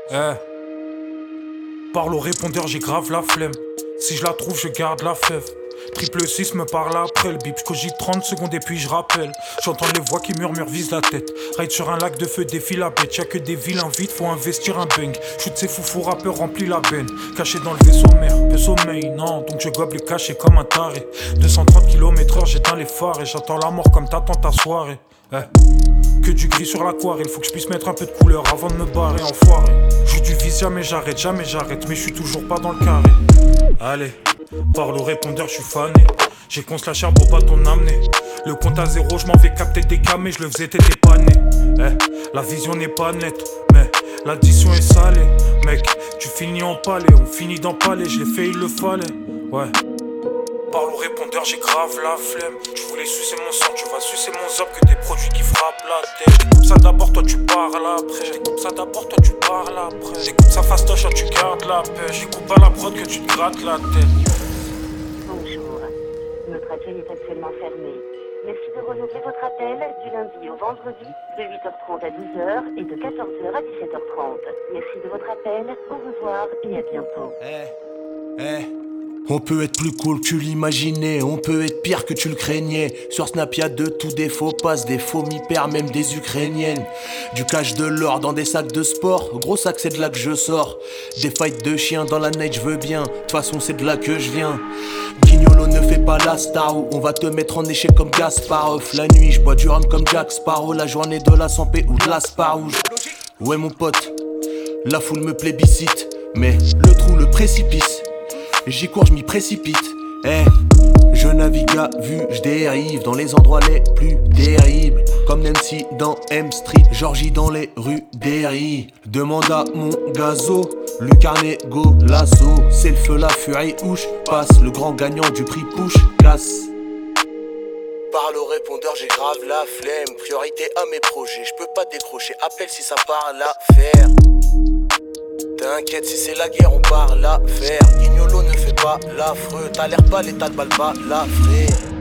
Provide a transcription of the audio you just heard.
Eh, parle au répondeur, j'ai grave la flemme. Si je la trouve, je garde la fève. Triple 6 me parle après le bip, j'cogite 30 secondes et puis je rappelle. J'entends les voix qui murmurent, vise la tête. Ride sur un lac de feu, défile la bête. Y'a que des vilains vides, faut investir un bang. Shoot ces foufous rappeurs, remplis la benne. Caché dans le vaisseau mère, peu sommeil, non. Donc je gobe les cachets comme un taré. 230 km/h, j'éteins les phares et j'attends la mort comme t'attends ta soirée. Que du gris sur l'aquarelle, faut que je puisse mettre un peu de couleur avant de me barrer, enfoiré. Joue du vice, jamais j'arrête, mais je suis toujours pas dans le carré. Allez, parle au répondeur, je suis fané. J'ai qu'on se la chair pour pas ton amener. Le compte à zéro, je m'en vais capter des camés, je le faisais, t'étais pas né. La vision n'est pas nette, mais l'addition est salée. Mec, tu finis en palais, on finit dans palais, je l'ai fait, il le fallait. Ouais. Parle au répondeur, j'ai grave la flemme. Tu voulais sucer mon sang, tu vas sucer mon zop. Que des produits qui frappent la tête. J'découpe ça d'abord, toi tu parles après. J'découpe ça d'abord, toi tu parles après. J'découpe ça fastoche, tu gardes la pêche. J'découpe à la prod que tu te grattes la tête. Bonjour, notre accueil est actuellement fermé. Merci de renouveler votre appel du lundi au vendredi de 8h30 à 12h et de 14h à 17h30. Merci de votre appel, au revoir et à bientôt. On peut être plus cool que tu l'imaginais, on peut être pire que tu le craignais. Sur Snap y'a de tout, des faux passes, des faux mi-pères, même des ukrainiennes. Du cash, de l'or dans des sacs de sport, gros sac c'est de là que je sors. Des fights de chiens dans la night, je veux bien, de toute façon c'est de là que je viens. Guignolo ne fait pas la star, on va te mettre en échec comme Gasparov. La nuit je bois du rhum comme Jack Sparrow, la journée de la Sampé ou de la Sparouge. Ouais mon pote, la foule me plébiscite, mais le trou, le précipice. J'y cours, je m'y précipite. Je navigue à vue, je dérive dans les endroits les plus terribles. Comme Nancy dans M Street, Georgie dans les rues d'Erie. Demande à mon gazo, Lucarnego, Lasso. C'est le feu, la furie, ouche, passe. Le grand gagnant du prix push, casse. Parle au répondeur, j'ai grave la flemme. Priorité à mes projets, je peux pas décrocher. Appelle si ça parle à faire. T'inquiète, si c'est la guerre, on parle à faire. Guignolo ne fait pas l'affreux. T'as l'air pas l'état de balle pas la frère.